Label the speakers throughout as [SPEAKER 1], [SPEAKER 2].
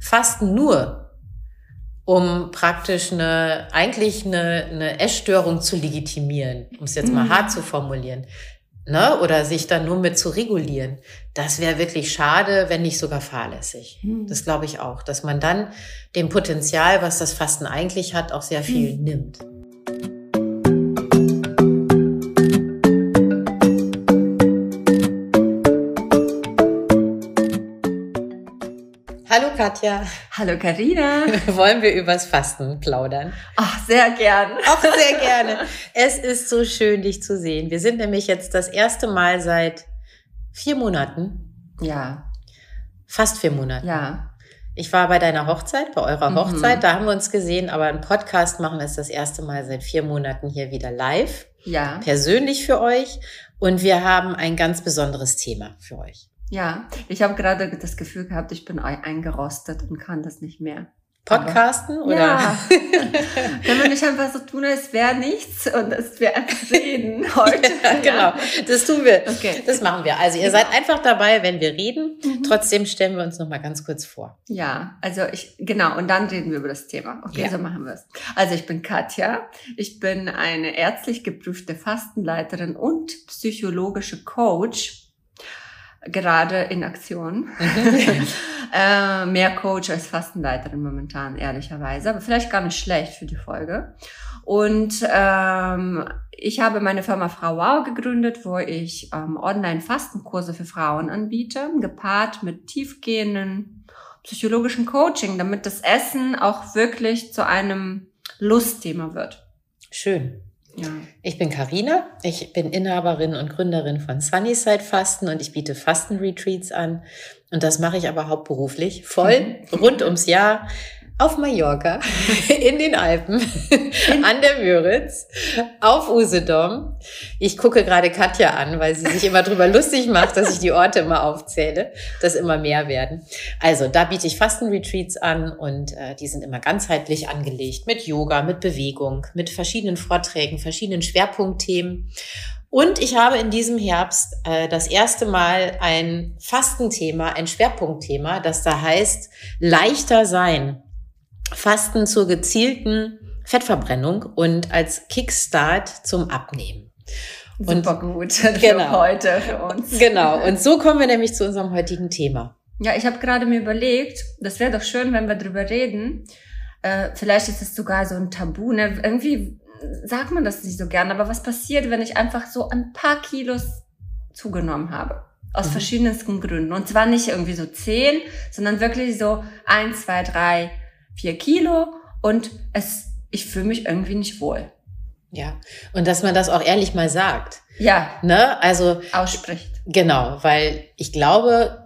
[SPEAKER 1] fasten nur, um praktisch eine Essstörung zu legitimieren, um es jetzt mal hart zu formulieren, ne? Oder sich dann nur mit zu regulieren. Das wäre wirklich schade, wenn nicht sogar fahrlässig. Das glaube ich auch, dass man dann dem Potenzial, was das Fasten eigentlich hat, auch sehr viel nimmt. Hallo Katja.
[SPEAKER 2] Hallo Carina.
[SPEAKER 1] Wollen wir übers Fasten plaudern?
[SPEAKER 2] Ach, sehr gern.
[SPEAKER 1] Auch sehr gerne. Es ist so schön, dich zu sehen. Wir sind nämlich jetzt das erste Mal seit 4 Monaten.
[SPEAKER 2] Ja.
[SPEAKER 1] Fast 4 Monaten.
[SPEAKER 2] Ja.
[SPEAKER 1] Ich war bei deiner Hochzeit, bei eurer Hochzeit, da haben wir uns gesehen, aber einen Podcast machen wir es das erste Mal seit 4 Monaten hier wieder live.
[SPEAKER 2] Ja.
[SPEAKER 1] Persönlich für euch. Und wir haben ein ganz besonderes Thema für euch.
[SPEAKER 2] Ja, ich habe gerade das Gefühl gehabt, ich bin eingerostet und kann das nicht mehr.
[SPEAKER 1] Podcasten?
[SPEAKER 2] Aber,
[SPEAKER 1] oder?
[SPEAKER 2] Ja. Wenn wir nicht einfach so tun, als wäre nichts und es wäre einfach reden heute.
[SPEAKER 1] Ja, genau, das tun wir.
[SPEAKER 2] Okay.
[SPEAKER 1] Das machen wir. Also ihr seid einfach dabei, wenn wir reden. Trotzdem stellen wir uns noch mal ganz kurz vor.
[SPEAKER 2] Ja, also und dann reden wir über das Thema. Okay,
[SPEAKER 1] Ja.
[SPEAKER 2] so machen wir es. Also ich bin Katja, ich bin eine ärztlich geprüfte Fastenleiterin und psychologische Coach. Gerade in Aktion. Mehr Coach als Fastenleiterin momentan, ehrlicherweise. Aber vielleicht gar nicht schlecht für die Folge. Und ich habe meine Firma Frau Wow gegründet, wo ich Online-Fastenkurse für Frauen anbiete, gepaart mit tiefgehenden psychologischen Coaching, damit das Essen auch wirklich zu einem Lustthema wird.
[SPEAKER 1] Schön.
[SPEAKER 2] Ja.
[SPEAKER 1] Ich bin Carina, ich bin Inhaberin und Gründerin von Sunnyside Fasten und ich biete Fastenretreats an. Und das mache ich aber hauptberuflich, voll, rund ums Jahr, auf Mallorca, in den Alpen, an der Müritz, auf Usedom. Ich gucke gerade Katja an, weil sie sich immer drüber lustig macht, dass ich die Orte immer aufzähle, dass immer mehr werden. Also da biete ich Fastenretreats an und die sind immer ganzheitlich angelegt mit Yoga, mit Bewegung, mit verschiedenen Vorträgen, verschiedenen Schwerpunktthemen. Und ich habe in diesem Herbst das erste Mal ein Fastenthema, ein Schwerpunktthema, das da heißt leichter sein. Fasten zur gezielten Fettverbrennung und als Kickstart zum Abnehmen.
[SPEAKER 2] Super gut
[SPEAKER 1] genau,
[SPEAKER 2] heute für uns.
[SPEAKER 1] Genau, und so kommen wir nämlich zu unserem heutigen Thema.
[SPEAKER 2] Ja, ich habe gerade mir überlegt, das wäre doch schön, wenn wir drüber reden. Vielleicht ist es sogar so ein Tabu. Ne? Irgendwie sagt man das nicht so gern, aber was passiert, wenn ich einfach so ein paar Kilos zugenommen habe? Aus verschiedensten Gründen. Und zwar nicht irgendwie so 10, sondern wirklich so 1, 2, 3, 4 Kilo und ich fühle mich irgendwie nicht wohl.
[SPEAKER 1] Ja, und dass man das auch ehrlich mal sagt.
[SPEAKER 2] Ja.
[SPEAKER 1] Ne? Also
[SPEAKER 2] ausspricht.
[SPEAKER 1] Genau, weil ich glaube,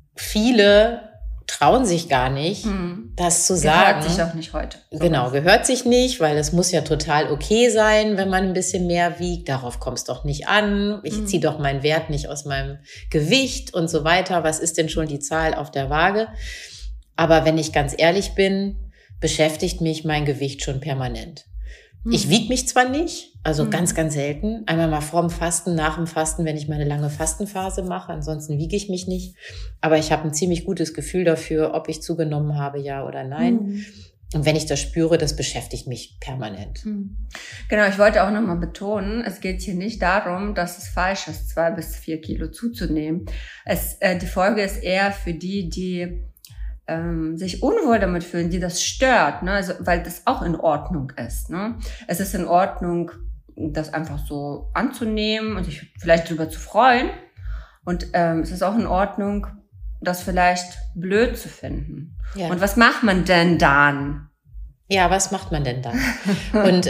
[SPEAKER 1] viele trauen sich gar nicht, das zu sagen.
[SPEAKER 2] Gehört sich auch nicht heute.
[SPEAKER 1] Genau, gehört sich nicht, weil es muss ja total okay sein, wenn man ein bisschen mehr wiegt. Darauf kommt es doch nicht an. Ich ziehe doch meinen Wert nicht aus meinem Gewicht und so weiter. Was ist denn schon die Zahl auf der Waage? Aber wenn ich ganz ehrlich bin, beschäftigt mich mein Gewicht schon permanent. Ich wiege mich zwar nicht, also ganz, ganz selten. Einmal mal vorm Fasten, nach dem Fasten, wenn ich meine lange Fastenphase mache. Ansonsten wiege ich mich nicht. Aber ich habe ein ziemlich gutes Gefühl dafür, ob ich zugenommen habe, ja oder nein. Und wenn ich das spüre, das beschäftigt mich permanent.
[SPEAKER 2] Genau, ich wollte auch nochmal betonen, es geht hier nicht darum, dass es falsch ist, 2 bis 4 Kilo zuzunehmen. Die Folge ist eher für die sich unwohl damit fühlen, die das stört, ne? Also, weil das auch in Ordnung ist. Ne? Es ist in Ordnung, das einfach so anzunehmen und sich vielleicht drüber zu freuen. Und es ist auch in Ordnung, das vielleicht blöd zu finden.
[SPEAKER 1] Ja.
[SPEAKER 2] Und was macht man denn dann?
[SPEAKER 1] Ja, was macht man denn dann? Und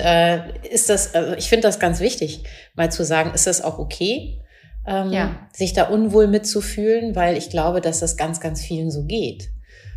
[SPEAKER 1] ich finde das ganz wichtig, mal zu sagen, ist das auch okay, sich da unwohl mitzufühlen, weil ich glaube, dass das ganz, ganz vielen so geht.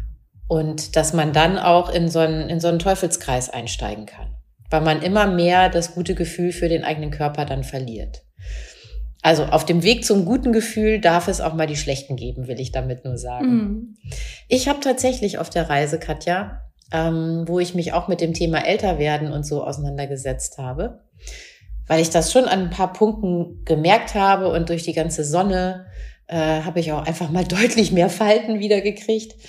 [SPEAKER 1] Und dass man dann auch in so einen Teufelskreis einsteigen kann, weil man immer mehr das gute Gefühl für den eigenen Körper dann verliert. Also auf dem Weg zum guten Gefühl darf es auch mal die schlechten geben, will ich damit nur sagen. Ich habe tatsächlich auf der Reise, Katja, wo ich mich auch mit dem Thema Älterwerden und so auseinandergesetzt habe, weil ich das schon an ein paar Punkten gemerkt habe und durch die ganze Sonne habe ich auch einfach mal deutlich mehr Falten wieder gekriegt.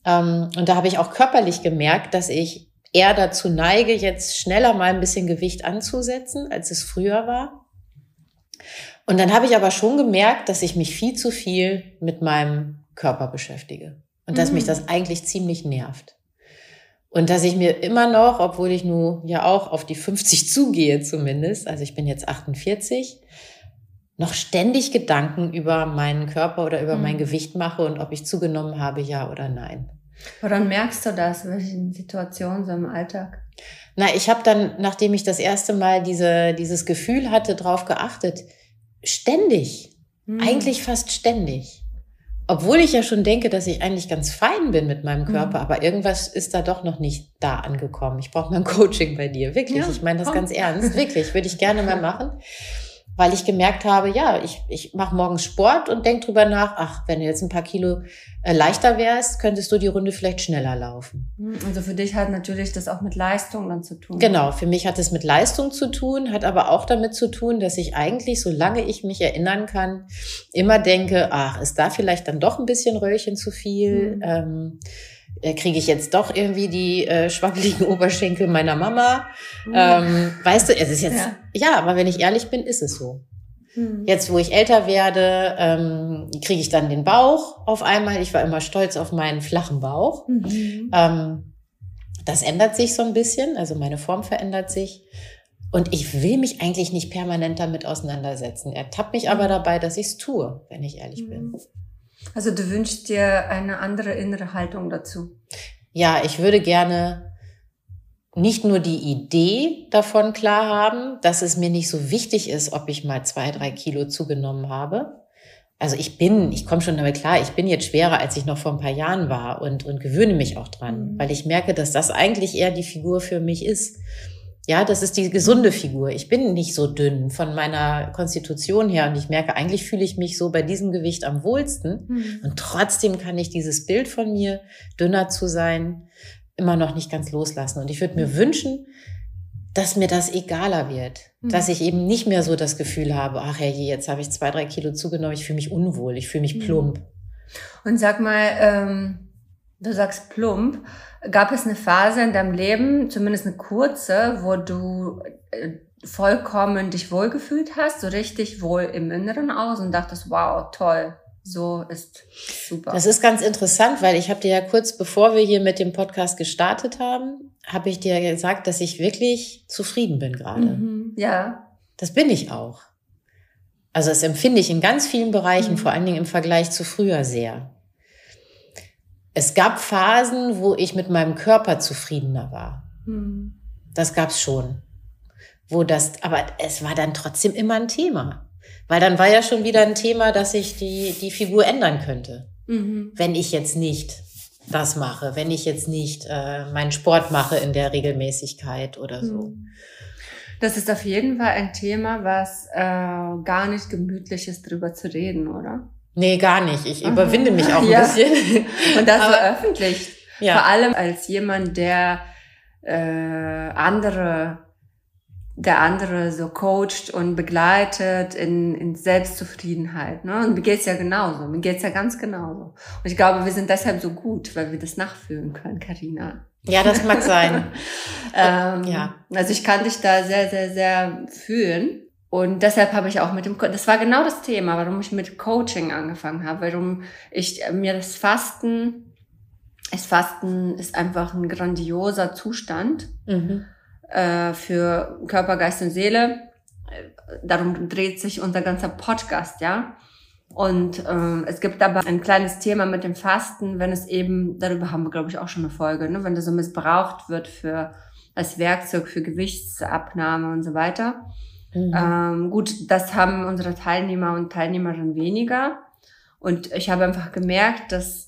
[SPEAKER 1] Und da habe ich auch körperlich gemerkt, dass ich eher dazu neige, jetzt schneller mal ein bisschen Gewicht anzusetzen, als es früher war. Und dann habe ich aber schon gemerkt, dass ich mich viel zu viel mit meinem Körper beschäftige. Und dass mich das eigentlich ziemlich nervt. Und dass ich mir immer noch, obwohl ich nun ja auch auf die 50 zugehe zumindest, also ich bin jetzt 48, noch ständig Gedanken über meinen Körper oder über mein Gewicht mache und ob ich zugenommen habe, ja oder nein.
[SPEAKER 2] Woran merkst du das? In welchen Situationen so im Alltag?
[SPEAKER 1] Na, ich habe dann, nachdem ich das erste Mal dieses Gefühl hatte, drauf geachtet, ständig, eigentlich fast ständig. Obwohl ich ja schon denke, dass ich eigentlich ganz fein bin mit meinem Körper, aber irgendwas ist da doch noch nicht da angekommen. Ich brauche mal ein Coaching bei dir, wirklich. Ja, ich meine das ganz ernst, wirklich, würde ich gerne mal machen. Weil ich gemerkt habe, ja, ich mache morgens Sport und denke drüber nach, ach, wenn du jetzt ein paar Kilo leichter wärst, könntest du die Runde vielleicht schneller laufen.
[SPEAKER 2] Also für dich hat natürlich das auch mit Leistung dann zu tun.
[SPEAKER 1] Genau, für mich hat es mit Leistung zu tun, hat aber auch damit zu tun, dass ich eigentlich, solange ich mich erinnern kann, immer denke, ach, ist da vielleicht dann doch ein bisschen Röllchen zu viel? Kriege ich jetzt doch irgendwie die schwabbeligen Oberschenkel meiner Mama? Weißt du, es ist jetzt, ja, aber wenn ich ehrlich bin, ist es so. Jetzt, wo ich älter werde, kriege ich dann den Bauch auf einmal. Ich war immer stolz auf meinen flachen Bauch. Das ändert sich so ein bisschen, also meine Form verändert sich. Und ich will mich eigentlich nicht permanent damit auseinandersetzen. Er tappt mich aber dabei, dass ich es tue, wenn ich ehrlich bin.
[SPEAKER 2] Also du wünschst dir eine andere innere Haltung dazu?
[SPEAKER 1] Ja, ich würde gerne nicht nur die Idee davon klar haben, dass es mir nicht so wichtig ist, ob ich mal 2-3 Kilo zugenommen habe. Also ich komme schon damit klar, ich bin jetzt schwerer, als ich noch vor ein paar Jahren war und gewöhne mich auch dran, weil ich merke, dass das eigentlich eher die Figur für mich ist. Ja, das ist die gesunde Figur. Ich bin nicht so dünn von meiner Konstitution her und ich merke, eigentlich fühle ich mich so bei diesem Gewicht am wohlsten und trotzdem kann ich dieses Bild von mir, dünner zu sein, immer noch nicht ganz loslassen. Und ich würde mir wünschen, dass mir das egaler wird, dass ich eben nicht mehr so das Gefühl habe, ach herrje, jetzt habe ich 2-3 Kilo zugenommen, ich fühle mich unwohl, ich fühle mich plump.
[SPEAKER 2] Und sag mal, du sagst plump, gab es eine Phase in deinem Leben, zumindest eine kurze, wo du vollkommen dich wohlgefühlt hast, so richtig wohl im Inneren aus und dachtest, wow, toll, so ist super.
[SPEAKER 1] Das ist ganz interessant, weil ich habe dir ja kurz, bevor wir hier mit dem Podcast gestartet haben, habe ich dir gesagt, dass ich wirklich zufrieden bin gerade.
[SPEAKER 2] Ja.
[SPEAKER 1] Das bin ich auch. Also das empfinde ich in ganz vielen Bereichen, vor allen Dingen im Vergleich zu früher sehr. Es gab Phasen, wo ich mit meinem Körper zufriedener war. Das gab's schon. Aber es war dann trotzdem immer ein Thema. Weil dann war ja schon wieder ein Thema, dass ich die Figur ändern könnte. Wenn ich jetzt nicht das mache, wenn ich jetzt nicht meinen Sport mache in der Regelmäßigkeit oder so.
[SPEAKER 2] Das ist auf jeden Fall ein Thema, was gar nicht gemütlich ist, drüber zu reden, oder?
[SPEAKER 1] Nee, gar nicht. Ich überwinde mich auch ein bisschen.
[SPEAKER 2] Und das so öffentlich. Ja. Vor allem als jemand, der andere so coacht und begleitet in Selbstzufriedenheit. Ne? Und mir geht's ja genauso. Mir geht's ja ganz genauso. Und ich glaube, wir sind deshalb so gut, weil wir das nachfühlen können, Carina.
[SPEAKER 1] Ja, das mag sein. Ja.
[SPEAKER 2] Also ich kann dich da sehr, sehr, sehr fühlen. Und deshalb habe ich auch das war genau das Thema, warum ich mit Coaching angefangen habe, warum das Fasten ist einfach ein grandioser Zustand für Körper, Geist und Seele. Darum dreht sich unser ganzer Podcast, ja. Und es gibt aber ein kleines Thema mit dem Fasten, wenn es eben, darüber haben wir, glaube ich, auch schon eine Folge, ne, wenn das so missbraucht wird als Werkzeug für Gewichtsabnahme und so weiter. Gut, das haben unsere Teilnehmer und Teilnehmerinnen weniger. Und ich habe einfach gemerkt, dass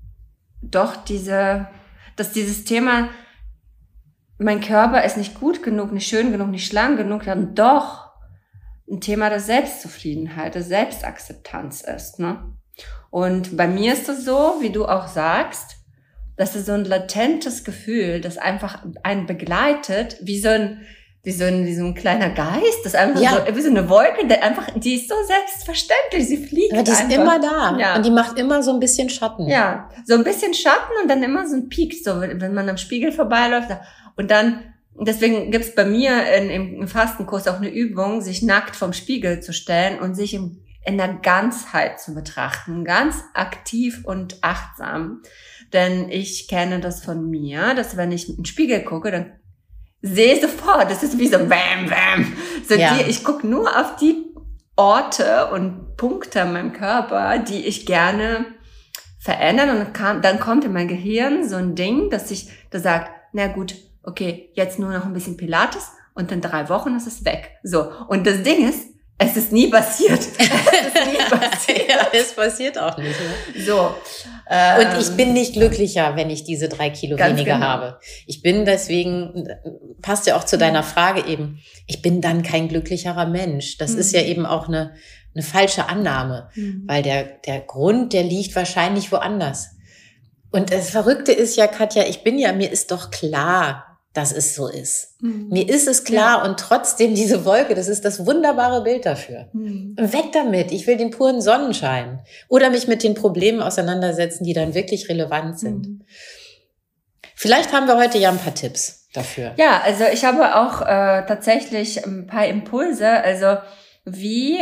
[SPEAKER 2] dieses Thema, mein Körper ist nicht gut genug, nicht schön genug, nicht schlank genug, dann doch ein Thema der Selbstzufriedenheit, der Selbstakzeptanz ist, ne? Und bei mir ist es so, wie du auch sagst, das ist so ein latentes Gefühl, das einfach einen begleitet, wie so ein wie so ein kleiner Geist, das ist einfach so, wie so eine Wolke, die ist so selbstverständlich, sie fliegt
[SPEAKER 1] aber die ist
[SPEAKER 2] einfach.
[SPEAKER 1] immer da.
[SPEAKER 2] Ja.
[SPEAKER 1] Und die macht immer so ein bisschen Schatten.
[SPEAKER 2] Ja, so ein bisschen Schatten und dann immer so ein Peak, so wenn man am Spiegel vorbeiläuft. Und dann, deswegen gibt's bei mir im Fastenkurs auch eine Übung, sich nackt vorm Spiegel zu stellen und sich in der Ganzheit zu betrachten, ganz aktiv und achtsam. Denn ich kenne das von mir, dass wenn ich in den Spiegel gucke, dann sehe sofort, das ist wie so bam, bam. So ich gucke nur auf die Orte und Punkte in meinem Körper, die ich gerne verändern. Und dann kommt in mein Gehirn so ein Ding, das sagt, na gut, okay, jetzt nur noch ein bisschen Pilates und in 3 Wochen ist es weg. So. Und das Ding ist, es ist nie passiert.
[SPEAKER 1] Ja, es passiert auch nicht. Ne?
[SPEAKER 2] So.
[SPEAKER 1] Und ich bin nicht glücklicher, wenn ich diese 3 Kilo weniger
[SPEAKER 2] genau.
[SPEAKER 1] habe. Ich bin deswegen, passt ja auch zu deiner Frage eben, ich bin dann kein glücklicherer Mensch. Das ist ja eben auch eine falsche Annahme, weil der Grund, der liegt wahrscheinlich woanders. Und das Verrückte ist ja, Katja, mir ist doch klar, dass es so ist. Mir ist es klar und trotzdem diese Wolke, das ist das wunderbare Bild dafür. Weg damit, ich will den puren Sonnenschein oder mich mit den Problemen auseinandersetzen, die dann wirklich relevant sind. Vielleicht haben wir heute ja ein paar Tipps dafür.
[SPEAKER 2] Ja, also ich habe auch tatsächlich ein paar Impulse, also die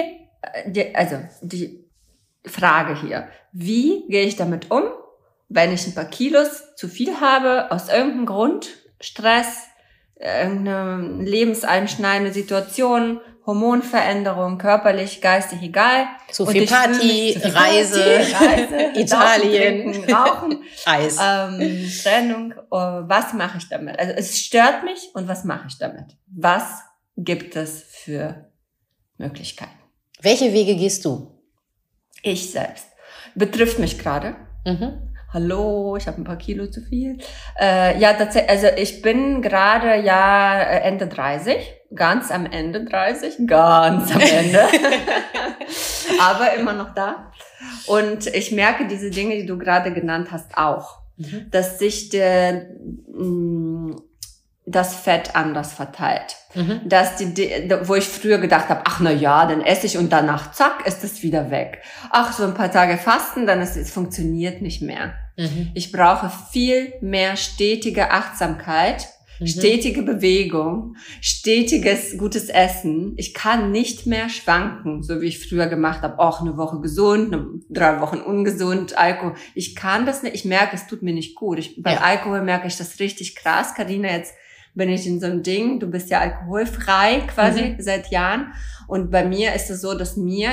[SPEAKER 2] Frage hier, wie gehe ich damit um, wenn ich ein paar Kilos zu viel habe, aus irgendeinem Grund, Stress, irgendeine lebenseinschneidende Situation, Hormonveränderung, körperlich, geistig, egal.
[SPEAKER 1] Zu viel Party, Reise, Italien,
[SPEAKER 2] trinken, Rauchen,
[SPEAKER 1] Eis.
[SPEAKER 2] Trennung. Was mache ich damit? Also es stört mich und was mache ich damit? Was gibt es für Möglichkeiten?
[SPEAKER 1] Welche Wege gehst du?
[SPEAKER 2] Ich selbst. Betrifft mich gerade. Hallo, ich habe ein paar Kilo zu viel. Ja, tatsächlich, also ich bin gerade Ende 30, ganz am Ende 30, ganz am Ende, aber immer noch da. Und ich merke diese Dinge, die du gerade genannt hast, auch, dass sich das Fett anders verteilt. Dass wo ich früher gedacht habe, ach na ja, dann esse ich und danach zack, ist es wieder weg. Ach, so ein paar Tage fasten, dann es funktioniert nicht mehr. Ich brauche viel mehr stetige Achtsamkeit, stetige Bewegung, stetiges gutes Essen. Ich kann nicht mehr schwanken, so wie ich früher gemacht habe. Auch eine Woche gesund, 3 Wochen ungesund, Alkohol. Ich kann das nicht. Ich merke, es tut mir nicht gut. Bei Alkohol merke ich das richtig krass. Carina, jetzt bin ich in so einem Ding, du bist ja alkoholfrei quasi seit Jahren. Und bei mir ist es so, dass mir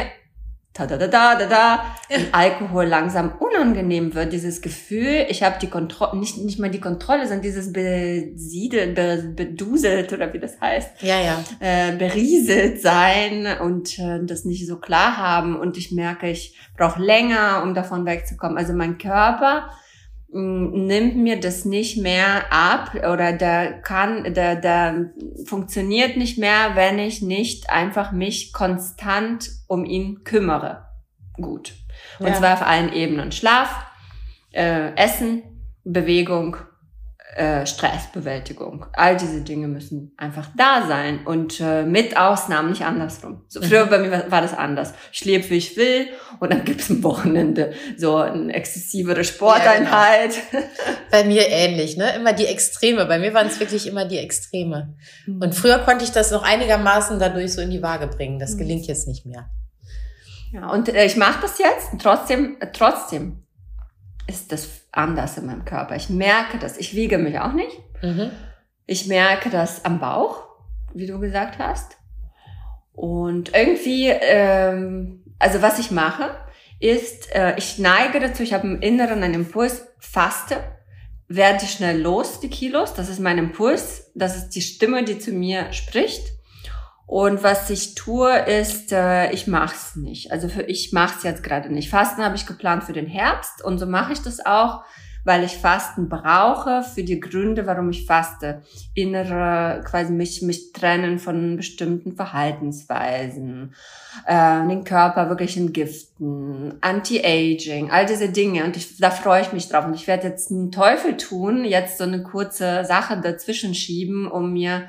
[SPEAKER 2] Alkohol langsam unangenehm wird. Dieses Gefühl, ich habe die Kontrolle, nicht mal die Kontrolle, sondern dieses beduselt oder wie das heißt. Berieselt sein und das nicht so klar haben. Und ich merke, ich brauche länger, um davon wegzukommen. Also mein Körper nimmt mir das nicht mehr ab oder der funktioniert nicht mehr, wenn ich nicht einfach mich konstant um ihn kümmere. Gut. Und zwar auf allen Ebenen. Schlaf, Essen, Bewegung, Stressbewältigung. All diese Dinge müssen einfach da sein und mit Ausnahmen, nicht andersrum. So, früher bei mir war das anders. Ich lebe, wie ich will und dann gibt's am Wochenende so eine exzessivere Sporteinheit.
[SPEAKER 1] Ja, genau. Bei mir ähnlich, ne? Immer die Extreme. Bei mir waren es wirklich immer die Extreme. Und früher konnte ich das noch einigermaßen dadurch so in die Waage bringen. Das gelingt jetzt nicht mehr.
[SPEAKER 2] Ja, und ich mache das jetzt und trotzdem ist das anders in meinem Körper. Ich merke das. Ich wiege mich auch nicht. Ich merke das am Bauch, wie du gesagt hast. Und irgendwie, also was ich mache, ist, ich neige dazu, ich habe im Inneren einen Impuls, faste, werde schnell los, die Kilos. Das ist mein Impuls. Das ist die Stimme, die zu mir spricht. Und was ich tue, ist, ich mach's nicht. Also ich mach's jetzt gerade nicht. Fasten habe ich geplant für den Herbst und so mache ich das auch, weil ich Fasten brauche für die Gründe, warum ich faste. Innere, quasi mich trennen von bestimmten Verhaltensweisen, den Körper wirklich entgiften, Anti-Aging, all diese Dinge. Und da freue ich mich drauf. Und ich werde jetzt einen Teufel tun, jetzt so eine kurze Sache dazwischen schieben, um mir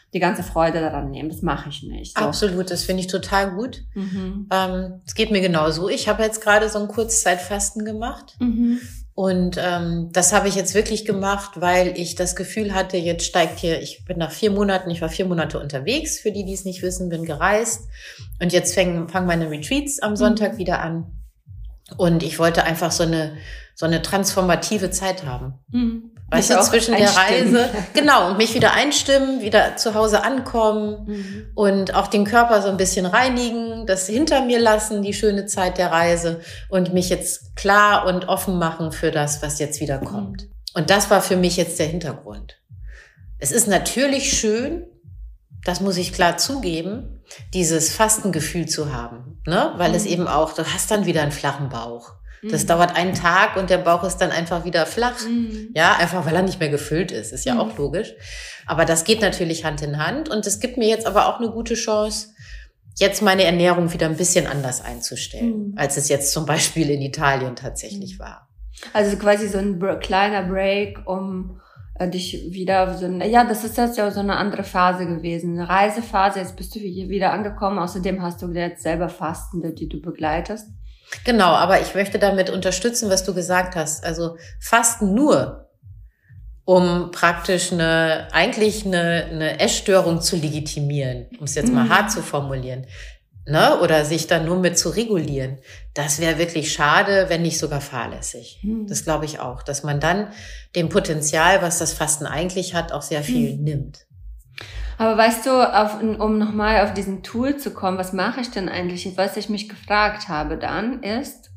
[SPEAKER 2] die ganze Freude daran nehmen. Das mache ich nicht. So.
[SPEAKER 1] Absolut, das finde ich total gut. Es geht mir genauso. Ich habe jetzt gerade so ein Kurzzeitfasten gemacht. Und das habe ich jetzt wirklich gemacht, weil ich das Gefühl hatte, jetzt steigt hier, ich war 4 Monate unterwegs, für die es nicht wissen, bin gereist. Und jetzt fangen meine Retreats am Sonntag wieder an. Und ich wollte einfach so eine transformative Zeit haben. Weißt du, zwischen der Reise, genau, und mich wieder einstimmen, wieder zu Hause ankommen und auch den Körper so ein bisschen reinigen, das hinter mir lassen, die schöne Zeit der Reise und mich jetzt klar und offen machen für das, was jetzt wieder kommt. Und das war für mich jetzt der Hintergrund. Es ist natürlich schön, das muss ich klar zugeben, dieses Fastengefühl zu haben, ne? Weil es eben auch, du hast dann wieder einen flachen Bauch. Das dauert einen Tag und der Bauch ist dann einfach wieder flach. Ja, einfach weil er nicht mehr gefüllt ist ja auch logisch. Aber das geht natürlich Hand in Hand und es gibt mir jetzt aber auch eine gute Chance, jetzt meine Ernährung wieder ein bisschen anders einzustellen, als es jetzt zum Beispiel in Italien tatsächlich war.
[SPEAKER 2] Also quasi so ein kleiner Break, um dich wieder das ist jetzt ja so eine andere Phase gewesen, eine Reisephase, jetzt bist du hier wieder angekommen, außerdem hast du jetzt selber Fastende, die du begleitest.
[SPEAKER 1] Genau, aber ich möchte damit unterstützen, was du gesagt hast. Also Fasten nur, um praktisch eine Essstörung zu legitimieren, um es jetzt mal hart zu formulieren, ne? Oder sich dann nur mit zu regulieren. Das wäre wirklich schade, wenn nicht sogar fahrlässig. Das glaube ich auch, dass man dann dem Potenzial, was das Fasten eigentlich hat, auch sehr viel nimmt.
[SPEAKER 2] Aber weißt du, um nochmal auf diesen Tool zu kommen, was mache ich denn eigentlich? Was ich mich gefragt habe dann ist,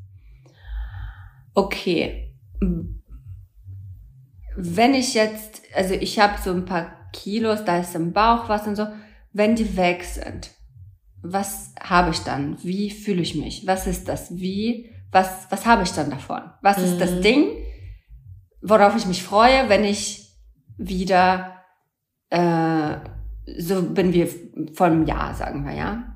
[SPEAKER 2] okay, wenn ich jetzt, also ich habe so ein paar Kilos, da ist im Bauch was und so, wenn die weg sind, was habe ich dann? Wie fühle ich mich? Was ist das? Was habe ich dann davon? Was ist das Ding, worauf ich mich freue, wenn ich wieder so bin wie vor einem Jahr, sagen wir, ja.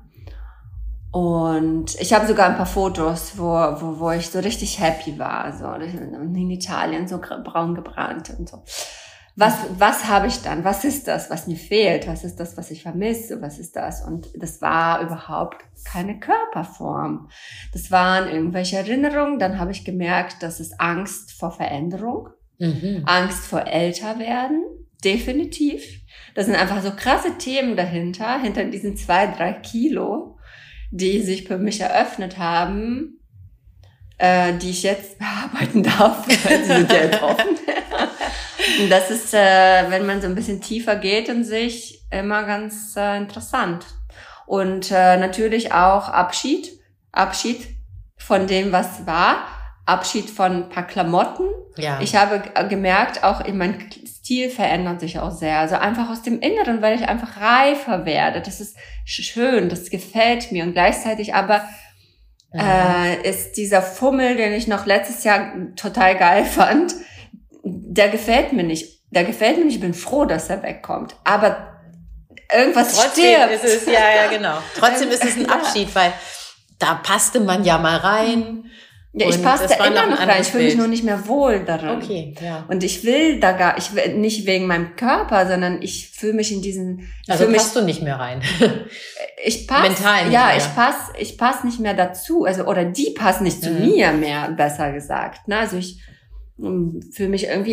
[SPEAKER 2] Und ich habe sogar ein paar Fotos, wo ich so richtig happy war, so in Italien, so braun gebrannt und so. Was habe ich dann? Was ist das, was mir fehlt? Was ist das, was ich vermisse? Was ist das? Und das war überhaupt keine Körperform. Das waren irgendwelche Erinnerungen. Dann habe ich gemerkt, das ist Angst vor Veränderung, Angst vor Älterwerden, definitiv. Das sind einfach so krasse Themen hinter diesen 2-3 Kilo, die sich für mich eröffnet haben, die ich jetzt bearbeiten darf, weil sie sind ja jetzt offen. Und das ist, wenn man so ein bisschen tiefer geht in sich, immer ganz interessant. Und natürlich auch Abschied von dem, was war, Abschied von ein paar Klamotten. Ja. Ich habe gemerkt, auch mein Stil verändert sich auch sehr. Also einfach aus dem Inneren, weil ich einfach reifer werde. Das ist schön, das gefällt mir. Und gleichzeitig aber ist dieser Fummel, den ich noch letztes Jahr total geil fand, der gefällt mir nicht. Ich bin froh, dass er wegkommt. Aber irgendwas stirbt.
[SPEAKER 1] Ist es, genau. Trotzdem ist es ein Abschied, weil da passte man ja mal rein.
[SPEAKER 2] Ja, ich passe da immer noch rein. Ich fühle mich nur nicht mehr wohl darin.
[SPEAKER 1] Okay, ja.
[SPEAKER 2] Und ich will nicht wegen meinem Körper, sondern ich fühle mich in diesen...
[SPEAKER 1] Also passt du nicht mehr rein?
[SPEAKER 2] Ich passe... Mental nicht mehr. Ich passe nicht mehr dazu. Also, oder die passen nicht zu mir mehr, besser gesagt. Also ich fühle mich irgendwie...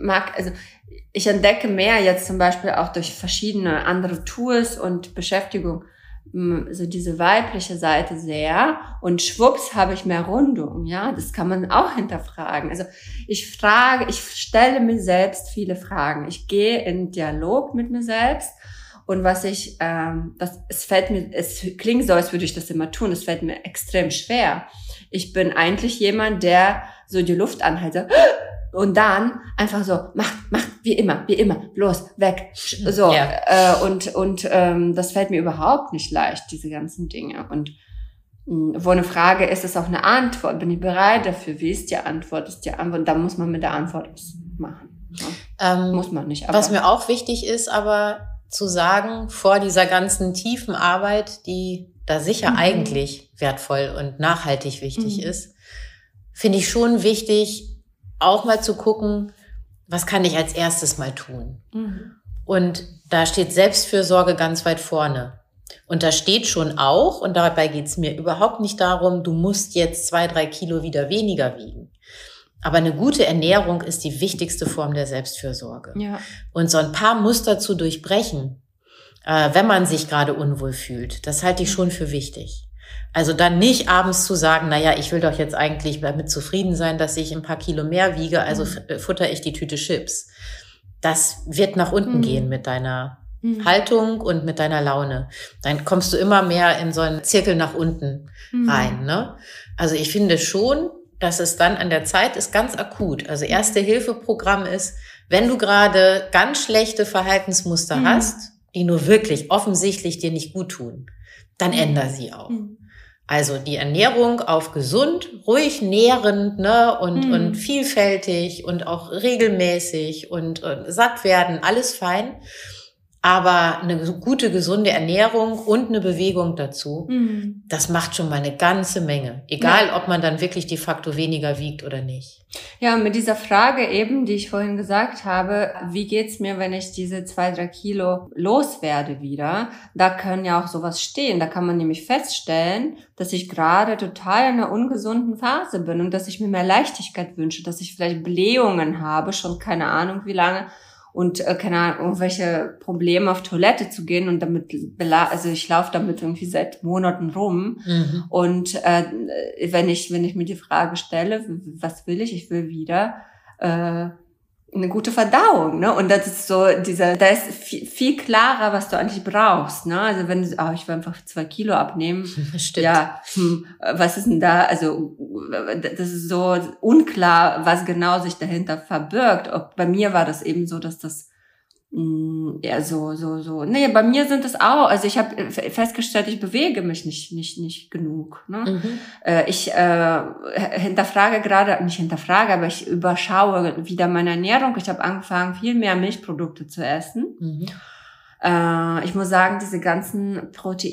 [SPEAKER 2] Ich entdecke mehr jetzt zum Beispiel auch durch verschiedene andere Tools und Beschäftigung, so diese weibliche Seite sehr, und schwupps habe ich mehr Rundung, ja, das kann man auch hinterfragen. Also ich stelle mir selbst viele Fragen, ich gehe in Dialog mit mir selbst, und es klingt so, als würde ich das immer tun, es fällt mir extrem schwer. Ich bin eigentlich jemand, der so die Luft anhält, und dann einfach so, macht, wie immer, los, weg, so, und das fällt mir überhaupt nicht leicht, diese ganzen Dinge. Und wo eine Frage ist, ist auch eine Antwort. Bin ich bereit dafür? Wie ist die Antwort? Da muss man mit der Antwort was machen. Ja? Muss man nicht. Aber
[SPEAKER 1] was mir auch wichtig ist, aber zu sagen, vor dieser ganzen tiefen Arbeit, die da sicher eigentlich wertvoll und nachhaltig wichtig ist, finde ich schon wichtig, auch mal zu gucken, was kann ich als erstes mal tun? Und da steht Selbstfürsorge ganz weit vorne. Und da steht schon auch, und dabei geht's mir überhaupt nicht darum, du musst jetzt 2-3 Kilo wieder weniger wiegen. Aber eine gute Ernährung ist die wichtigste Form der Selbstfürsorge.
[SPEAKER 2] Ja.
[SPEAKER 1] Und so ein paar Muster zu durchbrechen, wenn man sich gerade unwohl fühlt, das halte ich schon für wichtig. Also dann nicht abends zu sagen, naja, ich will doch jetzt eigentlich damit zufrieden sein, dass ich ein paar Kilo mehr wiege, also futter ich die Tüte Chips. Das wird nach unten gehen mit deiner Haltung und mit deiner Laune. Dann kommst du immer mehr in so einen Zirkel nach unten rein, ne? Also ich finde schon, dass es dann an der Zeit ist, ganz akut. Also Erste-Hilfe-Programm ist, wenn du gerade ganz schlechte Verhaltensmuster hast, die nur wirklich offensichtlich dir nicht gut tun, dann änder sie auch. Also die Ernährung auf gesund, ruhig nährend, ne, und vielfältig und auch regelmäßig und satt werden, alles fein. Aber eine gute, gesunde Ernährung und eine Bewegung dazu, das macht schon mal eine ganze Menge. Egal, ob man dann wirklich de facto weniger wiegt oder nicht.
[SPEAKER 2] Ja, mit dieser Frage eben, die ich vorhin gesagt habe, wie geht's mir, wenn ich diese 2-3 Kilo loswerde wieder? Da können ja auch sowas stehen. Da kann man nämlich feststellen, dass ich gerade total in einer ungesunden Phase bin und dass ich mir mehr Leichtigkeit wünsche, dass ich vielleicht Blähungen habe, schon keine Ahnung wie lange. Und keine Ahnung, irgendwelche Probleme auf Toilette zu gehen und damit, also ich laufe damit irgendwie seit Monaten rum. Und wenn ich mir die Frage stelle, was will ich? Ich will wieder eine gute Verdauung, ne? Und das ist so da ist viel klarer, was du eigentlich brauchst, ne? Also wenn du, ich will einfach 2 Kilo abnehmen.
[SPEAKER 1] Stimmt.
[SPEAKER 2] Ja, was ist denn da? Also das ist so unklar, was genau sich dahinter verbirgt. Bei mir war das eben so, dass das ja nee, bei mir sind es auch, also ich habe festgestellt, ich bewege mich nicht genug, ne? Ich hinterfrage gerade, nicht hinterfrage, aber ich überschaue wieder meine Ernährung. Ich habe angefangen, viel mehr Milchprodukte zu essen. Ich muss sagen, diese ganzen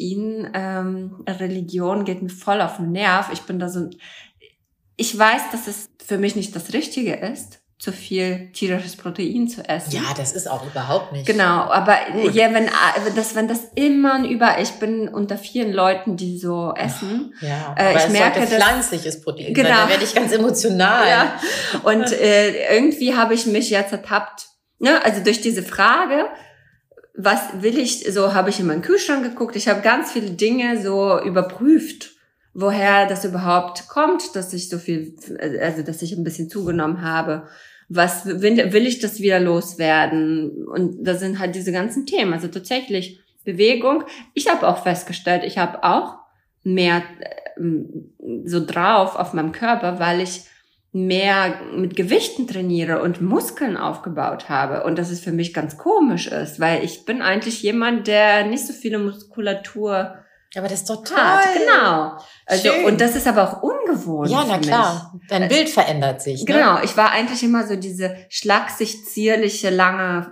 [SPEAKER 2] Religion geht mir voll auf den Nerv. Ich weiß, dass es für mich nicht das Richtige ist, zu viel tierisches Protein zu essen.
[SPEAKER 1] Ja, das ist auch überhaupt nicht.
[SPEAKER 2] Genau, aber ja, wenn das immer und überall, ich bin unter vielen Leuten, die so essen.
[SPEAKER 1] Ja, aber ich merke, dass pflanzliches Protein
[SPEAKER 2] genau.
[SPEAKER 1] sein, da werde ich ganz emotional.
[SPEAKER 2] Ja. Und irgendwie habe ich mich jetzt ertappt, ne? Also durch diese Frage, was will ich, so habe ich in meinen Kühlschrank geguckt, ich habe ganz viele Dinge so überprüft, woher das überhaupt kommt, dass ich so viel, also dass ich ein bisschen zugenommen habe. Was will ich das wieder loswerden? Und da sind halt diese ganzen Themen. Also tatsächlich Bewegung. Ich habe auch festgestellt, ich habe auch mehr so drauf auf meinem Körper, weil ich mehr mit Gewichten trainiere und Muskeln aufgebaut habe. Und das ist für mich ganz komisch ist, weil ich bin eigentlich jemand, der nicht so viele Muskulatur
[SPEAKER 1] aber das ist doch toll.
[SPEAKER 2] Genau. Also,
[SPEAKER 1] schön.
[SPEAKER 2] und das ist aber auch ungewohnt.
[SPEAKER 1] Ja, na klar. Dein Bild verändert sich. Ne?
[SPEAKER 2] Genau. Ich war eigentlich immer so diese schlaksig, zierliche, lange,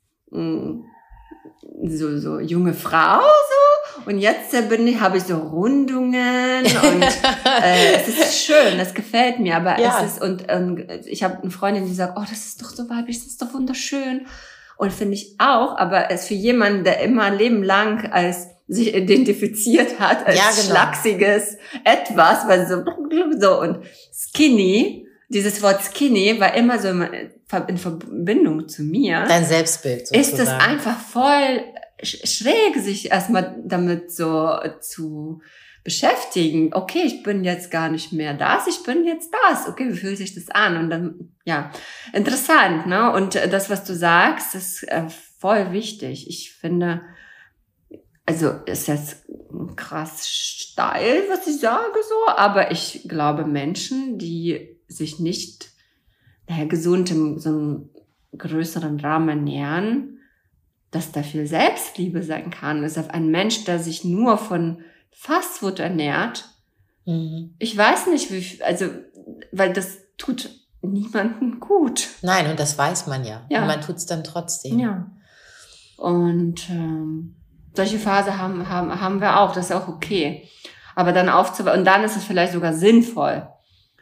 [SPEAKER 2] so junge Frau, so. Und jetzt habe ich so Rundungen und es ist schön, es gefällt mir, aber
[SPEAKER 1] ja.
[SPEAKER 2] es ist, und ich habe eine Freundin, die sagt, das ist doch so weiblich, das ist doch wunderschön. Und finde ich auch, aber es für jemanden, der immer ein Leben lang als sich identifiziert hat als schlachsiges Etwas, weil so und skinny, dieses Wort skinny war immer so in Verbindung zu mir.
[SPEAKER 1] Dein Selbstbild sozusagen.
[SPEAKER 2] Ist es einfach voll schräg, sich erstmal damit so zu beschäftigen. Okay, ich bin jetzt gar nicht mehr das, ich bin jetzt das. Okay, wie fühlt sich das an? Und dann, ja, interessant, ne? Und das, was du sagst, ist voll wichtig. Ich finde, also ist jetzt krass steil, was ich sage so, aber ich glaube, Menschen, die sich nicht gesund in so einem größeren Rahmen ernähren, dass da viel Selbstliebe sein kann. Ist auf ein Mensch, der sich nur von Fastfood ernährt. Ich weiß nicht, weil das tut niemandem gut.
[SPEAKER 1] Nein, und das weiß man ja.
[SPEAKER 2] Ja.
[SPEAKER 1] Und man tut's dann trotzdem.
[SPEAKER 2] Ja. Und solche Phase haben wir auch, das ist auch okay. Aber dann und dann ist es vielleicht sogar sinnvoll,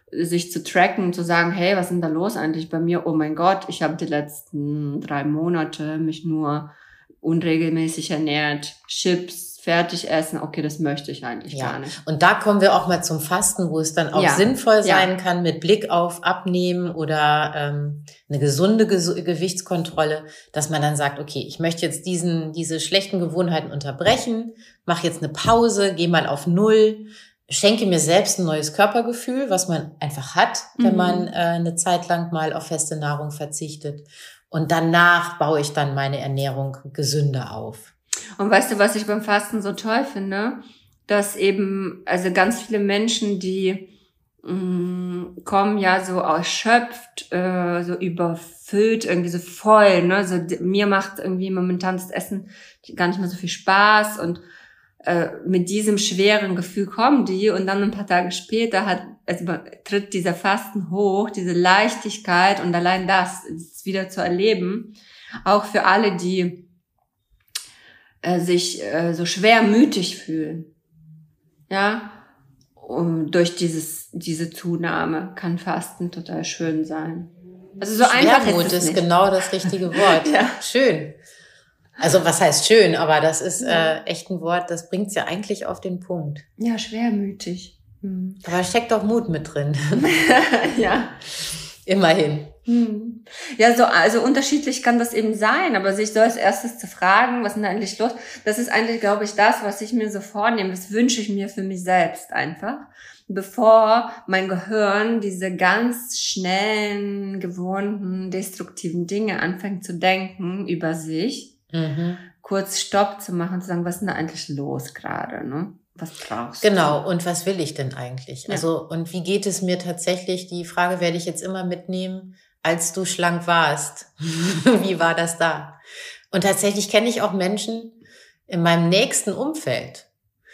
[SPEAKER 2] sich zu tracken, zu sagen, hey, was ist denn da los eigentlich bei mir? Oh mein Gott, ich habe die letzten 3 Monate mich nur unregelmäßig ernährt, Chips, fertig essen, okay, das möchte ich eigentlich gar nicht.
[SPEAKER 1] Und da kommen wir auch mal zum Fasten, wo es dann auch sinnvoll sein kann, mit Blick auf Abnehmen oder eine gesunde Gewichtskontrolle, dass man dann sagt, okay, ich möchte jetzt diese schlechten Gewohnheiten unterbrechen, mache jetzt eine Pause, gehe mal auf 0, schenke mir selbst ein neues Körpergefühl, was man einfach hat, wenn man eine Zeit lang mal auf feste Nahrung verzichtet. Und danach baue ich dann meine Ernährung gesünder auf.
[SPEAKER 2] Und weißt du, was ich beim Fasten so toll finde? Dass eben, also ganz viele Menschen, die kommen ja so erschöpft, so überfüllt, irgendwie so voll, ne? So, mir macht irgendwie momentan das Essen gar nicht mehr so viel Spaß und mit diesem schweren Gefühl kommen die und dann ein paar Tage später tritt dieser Fasten hoch, diese Leichtigkeit und allein das ist wieder zu erleben, auch für alle, die sich so schwermütig fühlen, ja, und durch diese Zunahme kann Fasten total schön sein. Also so einfach
[SPEAKER 1] ist genau das richtige Wort.
[SPEAKER 2] Ja.
[SPEAKER 1] Schön. Also was heißt schön, aber das ist echt ein Wort, das bringt's ja eigentlich auf den Punkt.
[SPEAKER 2] Ja, schwermütig.
[SPEAKER 1] Aber steckt doch Mut mit drin.
[SPEAKER 2] Ja.
[SPEAKER 1] Immerhin.
[SPEAKER 2] Ja, also unterschiedlich kann das eben sein, aber sich so als erstes zu fragen, was ist denn da eigentlich los? Das ist eigentlich, glaube ich, das, was ich mir so vornehme. Das wünsche ich mir für mich selbst einfach. Bevor mein Gehirn diese ganz schnellen, gewohnten, destruktiven Dinge anfängt zu denken über sich, kurz Stopp zu machen, zu sagen, was ist denn da eigentlich los gerade, ne? Was brauchst du?
[SPEAKER 1] Genau, und was will ich denn eigentlich? Ja. Also, und wie geht es mir tatsächlich? Die Frage werde ich jetzt immer mitnehmen, als du schlank warst. Wie war das da? Und tatsächlich kenne ich auch Menschen in meinem nächsten Umfeld,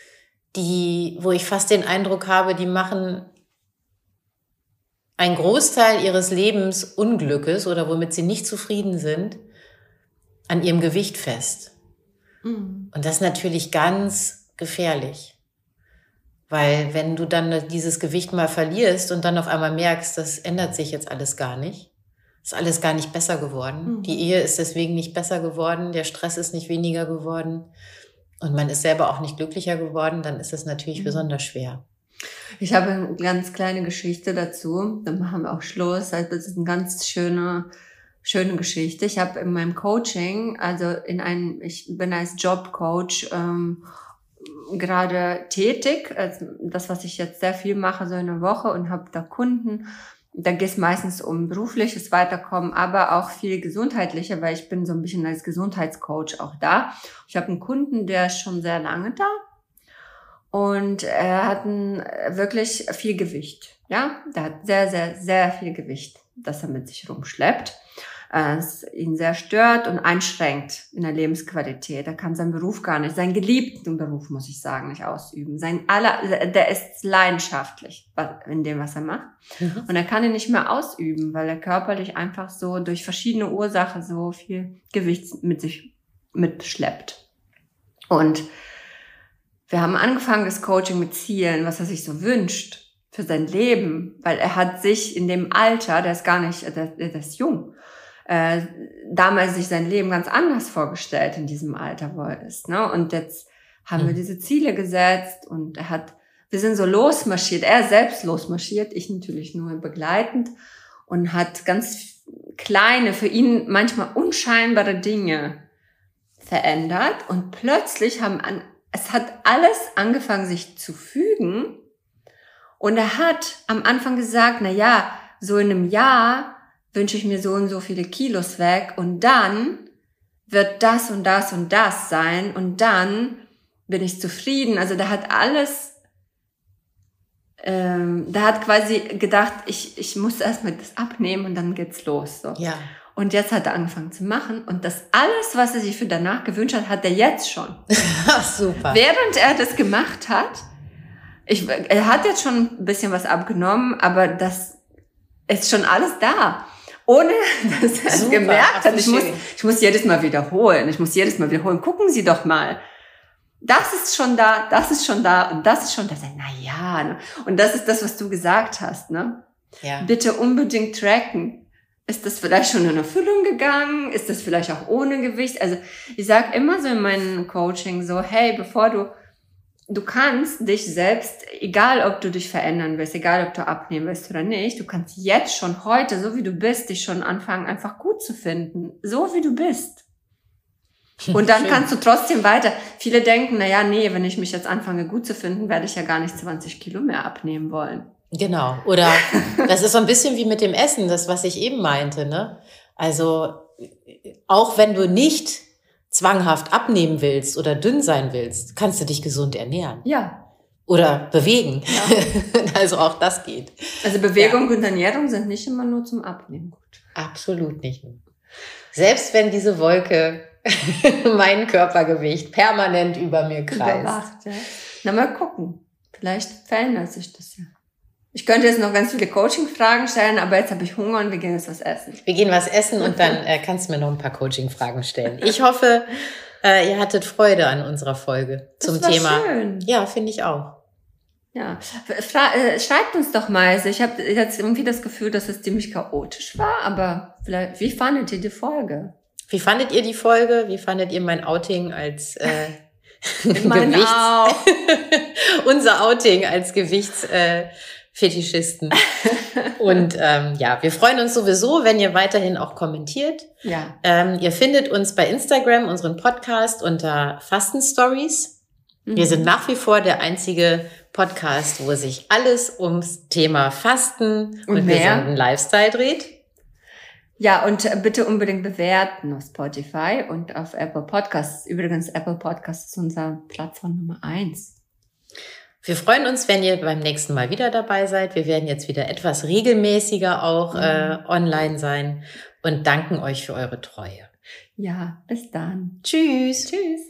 [SPEAKER 1] wo ich fast den Eindruck habe, die machen einen Großteil ihres Lebensunglückes oder womit sie nicht zufrieden sind, an ihrem Gewicht fest. Und das ist natürlich ganz gefährlich. Weil wenn du dann dieses Gewicht mal verlierst und dann auf einmal merkst, das ändert sich jetzt alles gar nicht, ist alles gar nicht besser geworden. Die Ehe ist deswegen nicht besser geworden, der Stress ist nicht weniger geworden und man ist selber auch nicht glücklicher geworden, dann ist es natürlich besonders schwer.
[SPEAKER 2] Ich habe eine ganz kleine Geschichte dazu, dann machen wir auch Schluss. Also das ist eine ganz schöne Geschichte. Ich habe in meinem Coaching, ich bin als Jobcoach gerade tätig, also das, was ich jetzt sehr viel mache, so in der Woche und habe da Kunden. Da geht es meistens um berufliches Weiterkommen, aber auch viel gesundheitlicher, weil ich bin so ein bisschen als Gesundheitscoach auch da. Ich habe einen Kunden, der ist schon sehr lange da und er hat wirklich viel Gewicht. Ja, der hat sehr, sehr, sehr viel Gewicht, das er mit sich rumschleppt. Es ihn sehr stört und einschränkt in der Lebensqualität. Er kann seinen Beruf gar nicht, seinen geliebten Beruf, muss ich sagen, nicht ausüben. Der ist leidenschaftlich in dem, was er macht. Und er kann ihn nicht mehr ausüben, weil er körperlich einfach so durch verschiedene Ursachen so viel Gewicht mit sich mitschleppt. Und wir haben angefangen, das Coaching mit Zielen, was er sich so wünscht für sein Leben, weil er hat sich in dem Alter, der ist jung, damals sich sein Leben ganz anders vorgestellt in diesem Alter, wo er ist, ne? Und jetzt haben wir diese Ziele gesetzt und wir sind so losmarschiert, er selbst losmarschiert, ich natürlich nur begleitend und hat ganz kleine, für ihn manchmal unscheinbare Dinge verändert und plötzlich es hat alles angefangen sich zu fügen und er hat am Anfang gesagt, na ja, so in einem Jahr wünsche ich mir so und so viele Kilos weg und dann wird das und das und das sein und dann bin ich zufrieden. Also da hat quasi gedacht, ich muss erstmal das abnehmen und dann geht's los. So.
[SPEAKER 1] Ja.
[SPEAKER 2] Und jetzt hat er angefangen zu machen und das alles, was er sich für danach gewünscht hat er jetzt schon.
[SPEAKER 1] Super.
[SPEAKER 2] Während er das gemacht hat, er hat jetzt schon ein bisschen was abgenommen, aber das ist schon alles da. Ohne, dass er es gemerkt hat. Ich muss jedes Mal wiederholen. Gucken Sie doch mal. das ist schon da, das ist schon da und das ist schon da. Na ja, und das ist das, was du gesagt hast, ne?
[SPEAKER 1] Ja.
[SPEAKER 2] Bitte unbedingt tracken. Ist das vielleicht schon in Erfüllung gegangen? Ist das vielleicht auch ohne Gewicht? Also ich sage immer so in meinem Coaching so, hey, bevor du kannst dich selbst, egal ob du dich verändern willst, egal ob du abnehmen willst oder nicht, du kannst jetzt schon heute, so wie du bist, dich schon anfangen, einfach gut zu finden. So wie du bist. Und dann kannst du trotzdem weiter. Viele denken, na ja, nee, wenn ich mich jetzt anfange gut zu finden, werde ich ja gar nicht 20 Kilo mehr abnehmen wollen.
[SPEAKER 1] Genau. Oder das ist so ein bisschen wie mit dem Essen, das, was ich eben meinte, ne? Also, auch wenn du nicht zwanghaft abnehmen willst oder dünn sein willst, kannst du dich gesund ernähren.
[SPEAKER 2] Ja.
[SPEAKER 1] Oder bewegen.
[SPEAKER 2] Ja.
[SPEAKER 1] Also auch das geht.
[SPEAKER 2] Also Bewegung und Ernährung sind nicht immer nur zum Abnehmen gut.
[SPEAKER 1] Absolut nicht. Selbst wenn diese Wolke mein Körpergewicht permanent über mir kreist.
[SPEAKER 2] Überwacht, ja. Na, mal gucken. Vielleicht verändert sich das ja. Ich könnte jetzt noch ganz viele Coaching-Fragen stellen, aber jetzt habe ich Hunger und wir gehen jetzt was essen.
[SPEAKER 1] Wir gehen was essen und dann kannst du mir noch ein paar Coaching-Fragen stellen. Ich hoffe, ihr hattet Freude an unserer Folge zum Thema.
[SPEAKER 2] Schön.
[SPEAKER 1] Ja, finde ich auch.
[SPEAKER 2] Ja, schreibt uns doch mal. Also ich habe jetzt irgendwie das Gefühl, dass es ziemlich chaotisch war, aber vielleicht, wie fandet ihr die Folge?
[SPEAKER 1] Wie fandet ihr die Folge? Wie fandet ihr mein Outing als
[SPEAKER 2] Mein auch.
[SPEAKER 1] unser Outing als Gewichtsfetischisten. Und ja, wir freuen uns sowieso, wenn ihr weiterhin auch kommentiert.
[SPEAKER 2] Ja.
[SPEAKER 1] Ihr findet uns bei Instagram, unseren Podcast, unter Fastenstories. Wir sind nach wie vor der einzige Podcast, wo sich alles ums Thema Fasten und gesunden Lifestyle dreht.
[SPEAKER 2] Ja, und bitte unbedingt bewerten auf Spotify und auf Apple Podcasts. Übrigens, Apple Podcasts ist unsere Plattform Nummer 1.
[SPEAKER 1] Wir freuen uns, wenn ihr beim nächsten Mal wieder dabei seid. Wir werden jetzt wieder etwas regelmäßiger auch online sein und danken euch für eure Treue.
[SPEAKER 2] Ja, bis dann.
[SPEAKER 1] Tschüss.
[SPEAKER 2] Tschüss.